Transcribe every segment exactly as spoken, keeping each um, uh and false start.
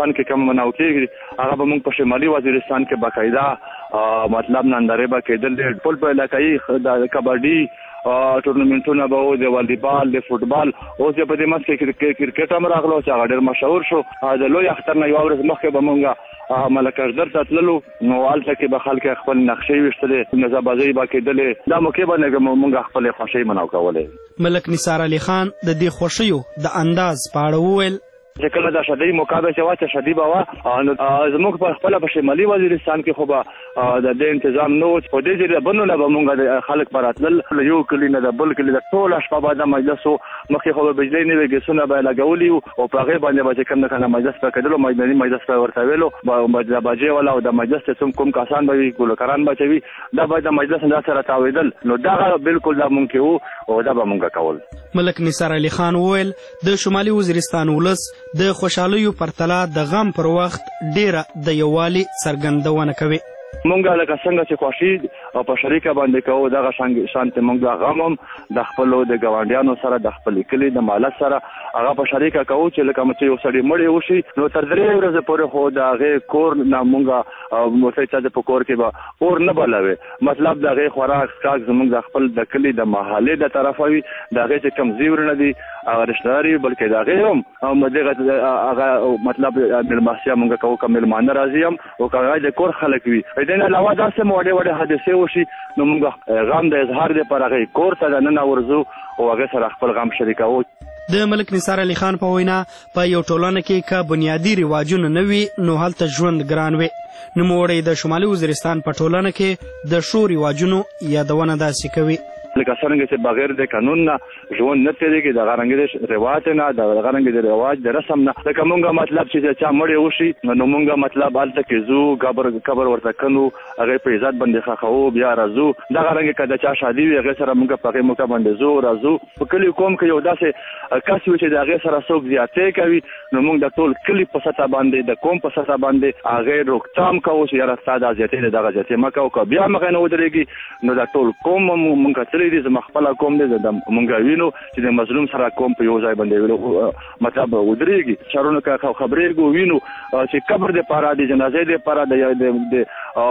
وزیرستان کې کوم مناو کېږي هغه به موږ په شمالي وزیرستان کې باقاعده مطلب نندارې به کېدل ټول په علاقایي د کبډي ټورنمنټونه به وو د والیبال د فوټبال اوس په دې منځ کې کرکټ هم راغلو چې هغه ډېر مشهور شو د لوی اختر نه یوه ورځ مخکې به موږ ملکزدر ته تللو نو هلته کې به خلک خپل نقشې ویشتلې نظربازۍ به کېدلې دا موقع به موږ خپلې خوښۍ مناو کولې. ملک نثار علي خان د دې خوښیو د انداز په اړه وویل چې کله دا شدی موقع به چې وه چې شدی به وه زموږ په خپله په شمالي وزیرستان کې خو به د دې انتظام نه و په دې جریبونو نه به موږ خلک به راتلل یو کلي نه د بل کلي د ټوله شپه به د مجلس و مخکې خو به بجلۍ نوې ګیسونه به یې لګولي وو او په هغې باندې به چې کوم نه کوم مجلس به کېدلو مجلسي مجلس به ورته ویلو د باجې والا او د مجلس چې کوم کسان به وي ګلوکران به چې وي دا به د مجلس نه داسې راتاوېدل نو دغه بالکل دا مونږ کې وو او دا به مونږ کول. ملک نثار علي خان وویل د شمالي وزیرستان ولس د خوشحالیو پرتله د غم پر وخت ډیره د یووالي څرګندونه کوي. مونږ لکه څنګه چې خوښي او په شریکه باندې کوو دغه شانتې مونږ د غم هم د خپلو د ګاونډیانو سره د خپلې کلي د مالت سره هغه په شریکه کوو چې لکه چې یو سړی مړی وشي نو تر درې ورځې پورې خو د هغې کور نه مونږ ورته چې په کور کې به اور نه بلوي مطلب د هغې خوراک څښاک زمونږ د خپل د کلي د محلې د طرفه وي د هغې چې کوم زیورونه دي هغه رشتهدار وي بلکې د هغې هم دغه هغه مطلب مېلمستیا مونږ کوو که مېلمانه راځي هم او که هغه د کور خلک وي دې نه علاوه داسې مو وړې وړې حادثې وشي نو موږ غم د اظهار دپاره هغې کور ته دننه ورځو او هغې سره خپل غم شریکوو. د ملک نثار علي خان په وینا په یو ټولنه کې که بنیادي رواجونه نه وي نو هلته ژوند ګران وي. نوموړی د شمالي وزیرستان په ټولنه کې د ښو رواجونو یادونه داسې کوي لکه څرنګه چې بغیر د قانون نه ژوند نه تېرېږي د هغه رنګې د رواج نه د هغه رنګې د رواج د رسم نه لکه مونږ مطلب چې چا مړی وشي نو مونږ مطلب هلته کې ځو قبر قبر ورته کنو هغې په عزت باندې ښخوو بیا راځو دغه رنګې که د چا شادي وي هغې سره مونږ په هغې موقع باندې ځو راځو په کلي کوم کې یو داسې کس وي چې د هغې سره څوک زیاتې کوي نو مونږ د ټول کلي په سطح باندې د قوم په سطح باندې هغې روکتام کوو چې یاره ستا دا زیاتې دی دغه زیاتې مه کوو که بیا مخې نه ودرېږي نو د ټول قوم مونږ کتلی دي زما خپله قوم دی د مونږ وینو چې د مظلوم سره قوم په یو ځای باندې مطلب ودرېږي چارونو که خبرېږو وینو چې قبر دپاره د جنازې دپاره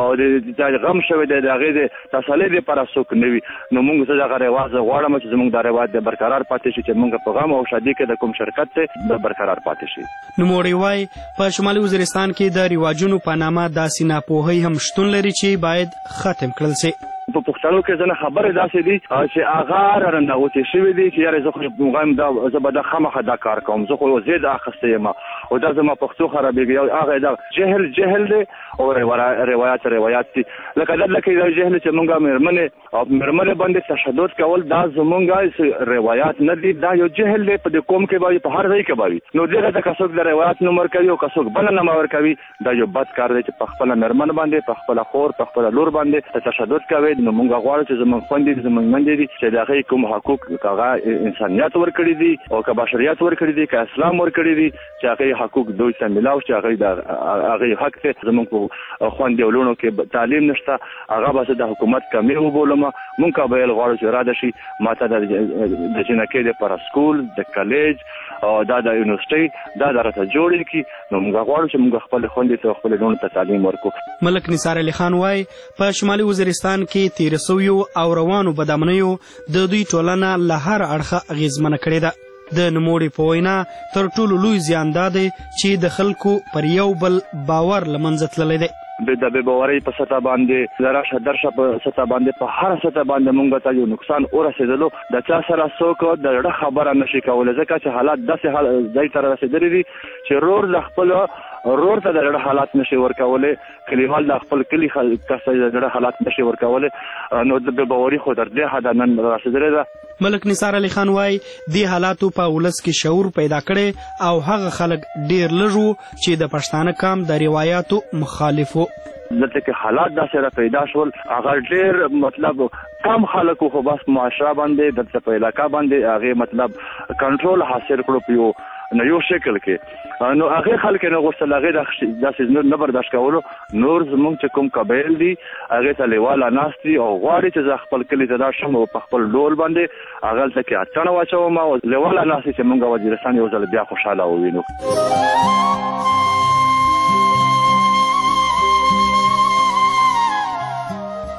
د غم شوی دی د هغې د تسلۍ دپاره څوک نه وي نو مونږ زه دغه رواج غواړم چې زموږ دا رواج د برقرار پاتې شي چې مونږ په غم او شادي کې د کوم شرکت دی د برقرار پاتې شي. نوموړی وایي په شمالي وزیرستان کې د رواجونو په نامه داسې ناپوهۍ هم شتون لري چې باید ختم کړل شي. په پښتنو کې ځنه خبرې داسې دي چې هغه راننغوتې شوي دي چې یاره زه خو مغایم دا زه به دا خامخا دا کار کوم زه خو یو زید اخیستی یم او دا زما پښتو خرابېږي او هغه دا جهل جهل دی او روایات روایات دي لکه دلته یو جهل چې مونږ مېرمنې او مېرمنې باندې تشدد کول دا زمونږ روایات نه دي دا یو جهل دی په دې قوم کې به وي په هر ځای کې به وي نو دغه ته که څوک د روایات نوم ورکوي او که څوک بله نوم ورکوي دا یو بد کار دی چې په خپله مېرمن باندې په خپله خور په خپله لور باندې تشدد کوي نو مونږ غواړو چې زموږ خویندې دي زموږ میندې دي چې د هغې کوم حقوق که هغه انسانیت ورکړي دي او که بشریت ورکړي دي که اسلام ورکړي دي چې هغې حقوق دوی ته میلاو چې هغې د هغې حق دی زموږ په خویندې او لوڼو کې تعلیم نشته هغه به زه د حکومت کمې وبولم مونږ کابل غواړو چې اراده شي ما ته د جنکۍ دپاره سکول د کالج دا د یونیورسټۍ دا د راته جوړې کړي نو مونږ غواړو چې مونږ خپلې خویندې ته او خپلې لوڼو ته تعلیم ورکړو. ملک نثار علي خان وایي په شمالي وزیرستان کې تېره سویو او روانو بدامنیو د دوی ټولنه له هر اړخه اغېزمنه کړې ده. د نوموړي په وینا تر ټولو لوی زیان دا دی چې د خلکو پر یو بل باور له منځه تللی دی. د بې باورۍ په سطح باندې د راشه درشه په سطح باندې په هر سطح باندې مونږ ته یو نقصان ورسېدلو د چا سره څوک د زړه خبره نشي کولی ځکه چې حالات داسې ځای ته رسېدلي دي چې رور د خپل رور ته د زړه حالات نشي ورکولی کلیوال د خپل کلي کس ته د زړه حالات نشي ورکولی نو د بې باوري خو تر دې حده نن رسېدلې ده. ملک نثار علي خان وایي دې حالاتو په ولس کې شعور پیدا کړی او هغه خلک ډېر لږ وو چې د پښتانه قام د روایاتو مخالف وو. دلته کې حالات داسې را پیدا شول هغه ډېر مطلب کم خلکو خو بس معاشره باندې دلته په علاقه باندې هغې مطلب کنټرول حاصل کړو په یو نو یو شکل کې نو هغې خلک نه غوښتل هغې داسې نه برداشت کولو نور زموږ چې کوم قبایل دي هغې ته لیواله ناست دي او غواړي چې زه خپل کلي ته دا شم او په خپل ډول باندې هغلته کې اتڼ واچوم او لیواله ناست دي چې مونږ وزیرستان یو ځل بیا خوشحاله ووینو.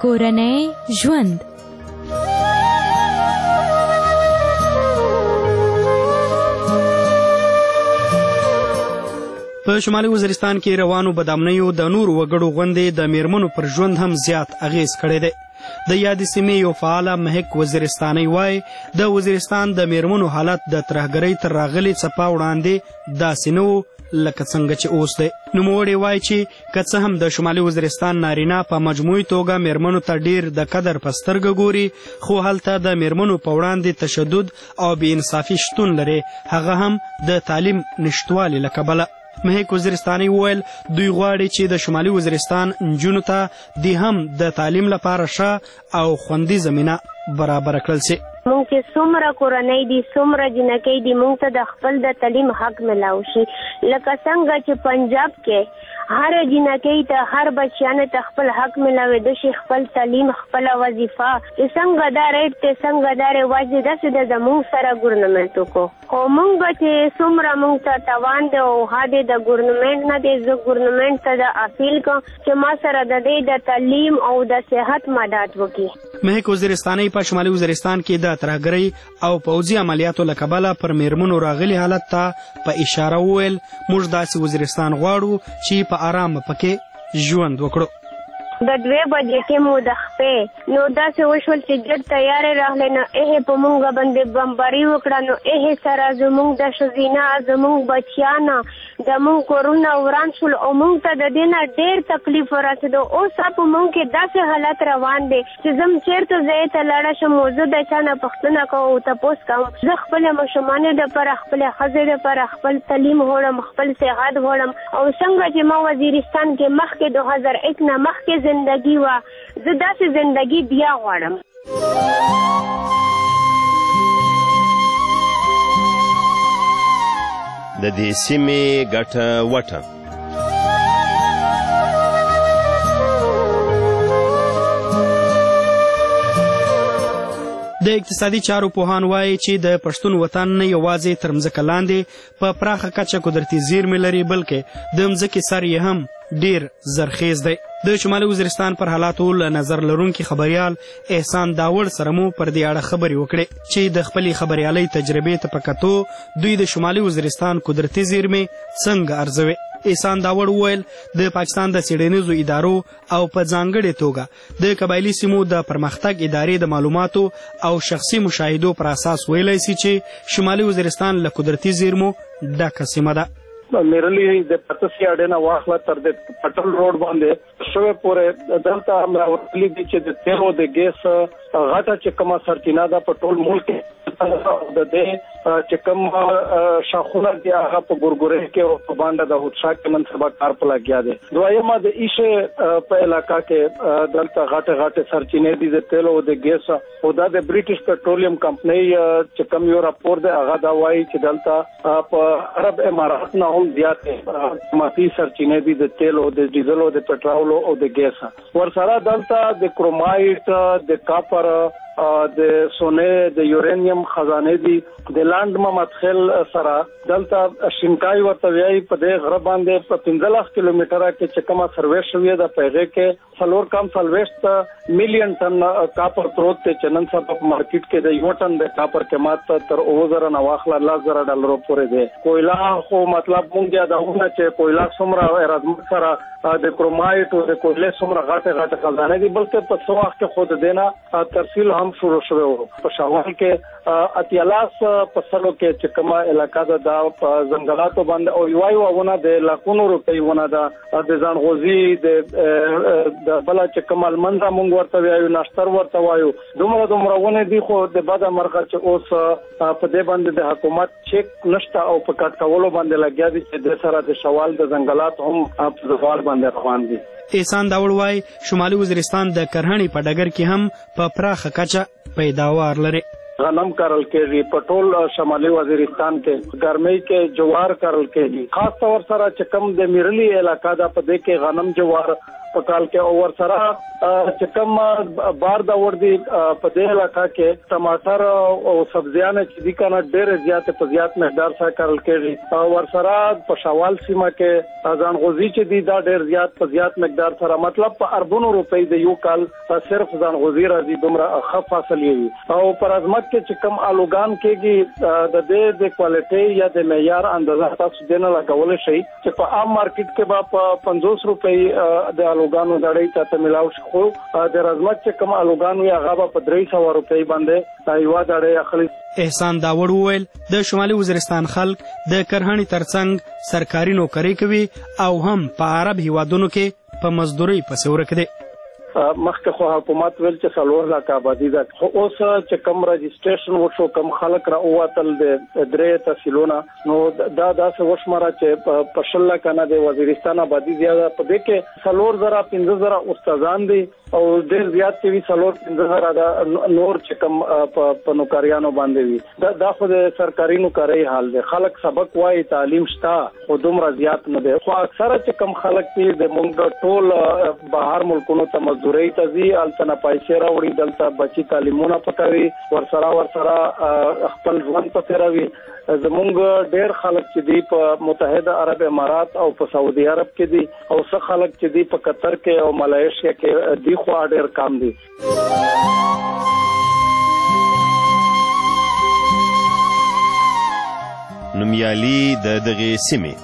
کورنۍ ژوند. په شمالي وزیرستان کې روانو بدامنیو د نورو وګړو غوندې د میرمنو پر ژوند هم زیات اغیز کړی دی. د یادې سیمې یو فعاله مهک وزیرستاني وایي د وزیرستان د میرمنو حالت د ترهګرۍ تر راغلې څپه وړاندې داسې نه و لکه څنګه چې اوس دی. نوموړی وایي چې که څه هم د شمالي وزیرستان نارینه په مجموعي توګه میرمنو ته ډیر د قدر په سترګه ګوري، خو هلته د میرمنو په وړاندې تشدد او بې انصافي شتون لري، هغه هم د تعلیم نشتوالي له کبله. مهک وزیرستاني وویل دوی غواړي چې د شمالي وزیرستان نجونو ته د هم د تعلیم لپاره ښه او خوندي زمینه برابره کړل سي. مونږ چې څومره کورنۍ دي څومره جنکۍ دي مونږ ته د خپل د تعلیم حق ملاو شي، لکه څنګه چې پنجاب کې هر جنکۍ ته هر بچیانو ته خپل حق ملاوېده شي، خپل تعلیم خپله وظیفه چې څنګه دا ریټ دی څنګه دا رواج دی داسې د زمونږ سره ګورنمنټ وکړو. خو مونږ به چې څومره مونږ ته توان دی او ها دی د ګورنمنټ نه دی، زه ګورنمنټ ته د اپیل کوم چې ما سره د دې د تعلیم او د صحت مدد وکړي. مهک وزیرستاني په شمالي وزیرستان کې د ترهګرۍ او پوځي عملیاتو له کبله پر میرمنو راغلي حالت ته په اشاره وویل موږ داسې وزیرستان غواړو چې په آرام پکې ژوند وکړو. د دوه بجې کې مو د خپې نو داسې وشول چې ډېر تیارې راغلی نو هغې په مونږ باندې بمباري وکړه، نو هغې سره زمونږ د ښځینه زمونږ بچیانه زمونږ کورونه وران شول او مونږ ته د دې نه ډېر تکلیف ورسېدو. اوس په مونږ کې داسې حالت روان دی چې زه چېرته ځای ته لاړه شم او زه د چا نه پوښتنه کوم او تپوس کوم. زه خپلې ماشومانو دپاره خپلې ښځې دپاره خپل تعلیم غواړم، خپل صحت غواړم او څنګه چې ما وزیرستان کې مخکې دو هزار یک نه مخکې زندگی وا زه داسې زندگی بیا غواړم. د دې سیمې ګټه وټه. د اقتصادي چارو پوهان وایي چې د پښتون وطن نه یوازې تر مځکه لاندې په پراخه کچه قدرتي زیرمې لري بلکې د مځکې سر یې هم ډیر زرخیز دی. د شمالي وزیرستان پر حالاتو له نظر لرونکي خبریال احسان داوړ سره مو پر دې اړه خبرې وکړې چې د خپلې خبریالۍ تجربې ته په کتو دوی د شمالي وزیرستان قدرتي زیرمې څنګه ارزوي. احسان داوړ وویل د پاکستان د څېړنیزو ادارو او په ځانګړې توګه د قبایلي سیمو د پرمختګ ادارې د معلوماتو او شخصي مشاهدو پر اساس ویلی سي چې شمالي وزیرستان له قدرتي زیرمو ډکه سیمه ده. میرلی د پتسي اډینا واخله تر د پټل روډ باندې شوه پورې دلته امر ورتلی دي چې د تیرو د ګیس غټه چې کومه سرچینه ده په ټول ملک د دې چې کوم شاخونه دي هغه په ګورګورې کې او په باندې د هوتشا کې منصبه کار په لګیا دي. دویمه د ایشه په علاقہ کې دلته غټه غټه سرچینې دي د تیلو د ګیس او د برټیش پټرولیم کمپنۍ چې کوم یو راپور دی هغه دا وایي چې دلته په عرب امارات نه هم زیاتې مافي سرچینې دي د تیل او د ډیزل او د پټرول او د ګیس. ورسره دلته د کرومایټ د کاپر د سونه د یورانیم خزانه دي د لاند مدخل سره دلته شینکای ورته وی په دې غره باندې په پنځه لک کیلومتره کې چې کومه سرویس شوې ده پیغه کې څلور کم سلويست میلیون ټن کاپر پروت ته چنن سبا په مارکیټ کې د یو ټن د کاپر قیمت تر اوه زره نه واخله لس زره ډالر پورې ده. کویلا خو مطلب مونږه دا ونه چې کویلا څومره راځم سره د کرومایټ او د کویلې څومره غټه غټه خزانه دي بلکې په څو وخت کې خود دینا ترسیل هم شروع شوه. په شاوال کې اتیالاس په سلو کې چې کومه علاقہ ده د ځنګلاتو باندې او یو ونه د لاکونو روپۍ ونه ده د ځانغوزي د د بل چې کمال منځه مونږ ورته وایو ناشتر ورته وایو دومره دومره ونه دي خو د بده مرغه چې اوس په دې باندې د حکومت چیک نشته او په کټ کولو باندې لګیا دي چې د سره د شوال د ځنګلات هم په زوال باندې روان دي. احسان داوړ وایي شمالي وزیرستان د کرهڼې په ډګر کې هم په پراخه کچه پیداوار لري. غنم کرل کېږي په ټول شمالي وزیرستان کې، ګرمۍ کې جوار کرل کېږي. خاص طور سره چې کوم د میرلی علاقہ دا په دې کې غنم جوار په کال کې او ورسره چې کوم بار دا ور دي په دې علاقه کې ټماټر او سبزیان چې دي کنه ډېر زیات په زیات مقدار سره کارل کېږي او ورسره په شوال سیمه کې ځانغوزي چې دي دا ډېر زیات په زیات مقدار سره مطلب په اربونو روپۍ د یو کال صرف ځانغوزي راځي دومره ښه فاصل وي او پر ازمت کې چې کوم الوګان کېږي د دې د کوالټي یا د معیار اندازه تاسو دنه لګول شي چې په عام مارکیټ کې به په پنځوس روپۍ د الوګانو دړۍ ته ملاو شي خو د رزمت چې کوم الوګانو یا غابه په درې سوه روپۍ باندې یو دړۍ اخلي. احسان داوړ وویل د شمالي وزیرستان خلک د کرهڼې ترڅنګ سرکاري نوکري کوي او هم په عرب هیوادونو کې په مزدورۍ پسې ورک دي. مخکې خو حکومت ویل چې څلور لاکه آبادي ده خو اوس چې کوم رجسټریشن وشو کوم خلک را ووتل د درې تحصیلونه نو دا داسې وشماره چې په شل لاکه نه د وزیرستان آبادي زیاده په دې کې څلور زره پنځه زره استادان دي او ډېر زیات چې وي څلور پنځه زره د نور چې کوم په نوکریانو باندې وي دا دا خو د سرکاري نوکرۍ حال دی. خلک سبق وایي تعلیم شته خو دومره زیات نه دی خو اکثره چې کوم خلک دي د موږ ټول بهر ملکونو ته مزدورۍ ته ځي هلته نه پیسې راوړي دلته بچي تعلیمونه پکوي ورسره ورسره خپل ژوند په تېروي. زمونږ ډېر خلک چې دي په متحده عرب امارات او په سعودي عرب کې دي او څه خلک چې دي په قطر کې او ملایشیا کې دي خو ډېر کم دي. نومیالي د دغې سیمې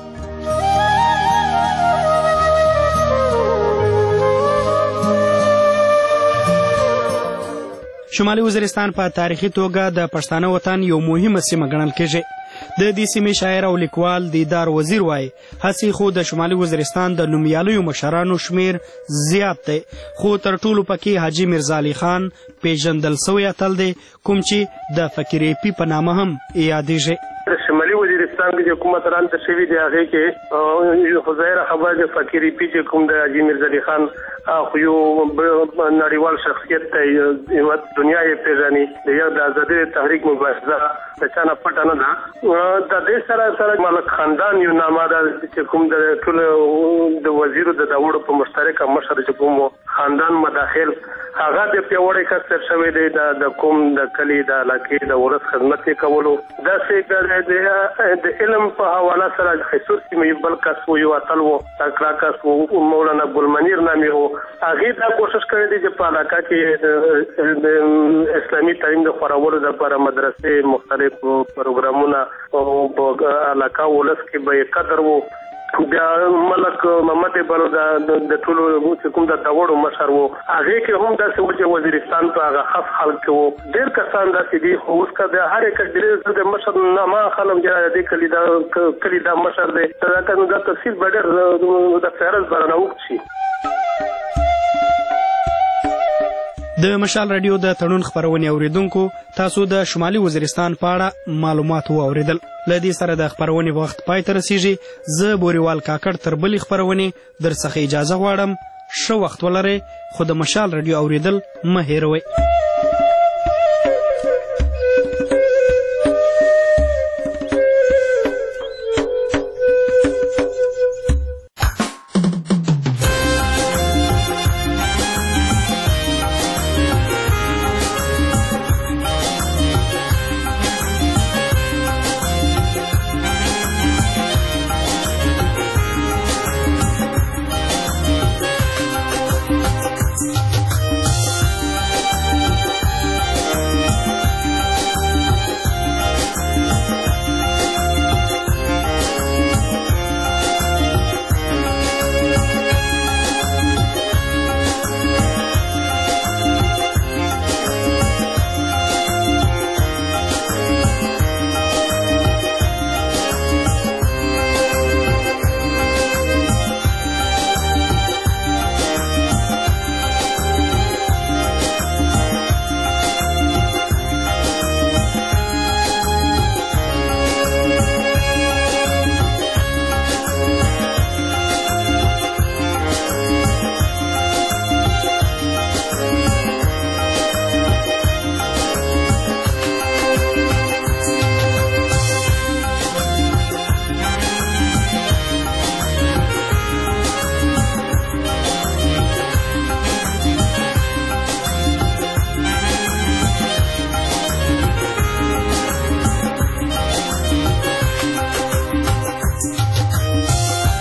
شمالي وزیرستان په تاریخي توګه د پښتانه وطن یو مهمه سیمه ګڼل کېږي. د دې سیمې شاعر او لیکوال دیدار وزیر وایي هسې خو د شمالي وزیرستان د نومیالیو مشرانو شمیر زیات دی خو تر ټولو پکې حاجي میرزا علي خان پیژندل سوی اتل دی کوم چې د فقیر ایپي په نامه هم یادېږي. شمالي وزیرستان کې چې کومه ترانه شوي دی هغې کې خو ظاهره خبره د فقیر ایپي چې کوم د حاجي میرزا علي خان خو یو نړیوال شخصیت دی دنیا یې پېژني د یو د ازادۍ تحریک مبارزه د چا نه پټه نه ده. د دې سره سره ملک خاندان یو نامه ده چې کوم د ټولو د وزیرو د داوړو په مشترکه مشر چې کوم خاندان مداخل هغه د پیاوړی کس تر شوی دی د کوم د کلي د علاقې د ولس خدمت یې کولو داسې د علم په حواله سره خصوص سیمې بل کس و یو اتل و تکړه کس و مولانا ګلمنیر نامې و هغې دا کوشش کړی دی چې په علاقه کې د اسلامي تعلیم د خورولو دپاره مدرسې مختلف پروګرامونه او په علاقه ولس کې به یې قدر و. بیا ملک محمد بلو د ټولو چې کوم د داوړو مشر و هغې کې هم داسې و چې وزیرستان په هغه خاص حال کې و ډېر کسان داسې دي خو اوس که د هر یو کس ډېر د مشر نامه اخلم چې د کلي دا کلي دا مشر دی دا دا تفصیل به ډېر د فهرست به رانه اوږد شي. د مشال راډیو د تړون خپرونې اوریدونکو تاسو د شمالي وزیرستان په اړه معلومات واوریدل. له دې سره د خپرونې وخت پای ته رسیږي. زه بوریوال کاکړ تر بلې خپرونې در څخه اجازه غواړم. ښه وخت ولرئ خو د مشال راډیو اوریدل مه هېروئ.